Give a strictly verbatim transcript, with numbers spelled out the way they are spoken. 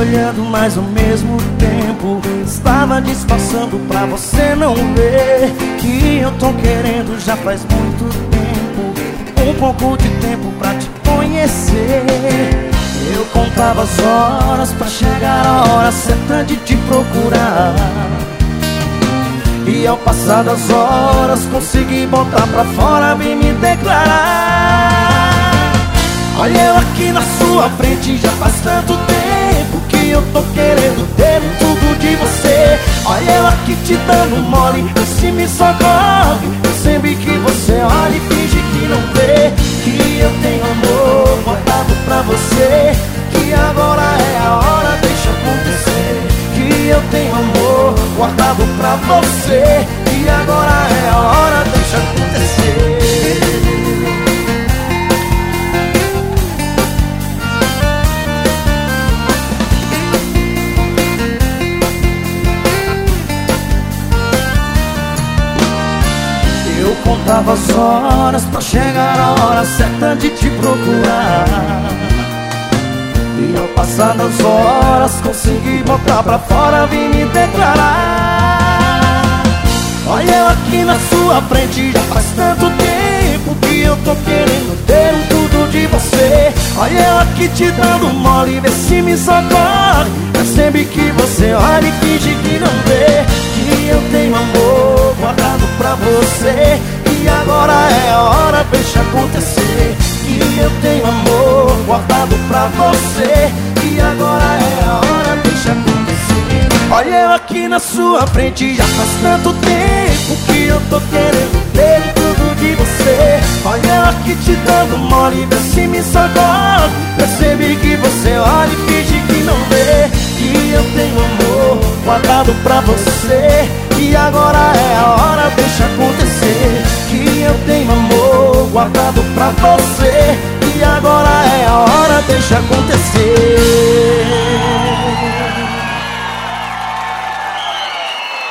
olhando, mas ao mesmo tempo estava disfarçando pra você não ver que eu tô querendo já faz muito tempo, um pouco de tempo pra te conhecer. Eu contava as horas pra chegar a hora certa de te procurar, e ao passar das horas consegui botar pra fora, vim me declarar. Olha eu aqui na sua frente, já faz tanto tempo que eu tô querendo ter tudo de você. Olha eu aqui te dando mole, se me socorre, eu sempre que você olha e finge que não vê que eu tenho amor guardado pra você, que agora é a hora, deixa acontecer. Que eu tenho amor guardado pra você, e agora é a hora, deixa acontecer. Eu contava as horas pra chegar a hora certa de te procurar, e ao passar das horas consegui botar pra fora, vim me declarar. Olha eu aqui na sua frente, já faz tanto tempo que eu tô querendo ter um tudo de você. Olha eu aqui te dando mole, vê se me socorre, percebe que você olha e finge que não vê que eu tenho amor guardado pra você, e agora é a hora, deixa acontecer. Que eu tenho amor guardado pra você, e agora é a hora, deixa acontecer. Olha eu aqui na sua frente, já faz tanto tempo que eu tô querendo ter tudo de você. Olha eu aqui te dando mole, vê se me socorre, percebe que você olha e finge que não vê que eu tenho amor guardado pra você, e agora é a hora, deixa acontecer. Que eu tenho amor guardado pra você, e agora é a hora, deixa acontecer.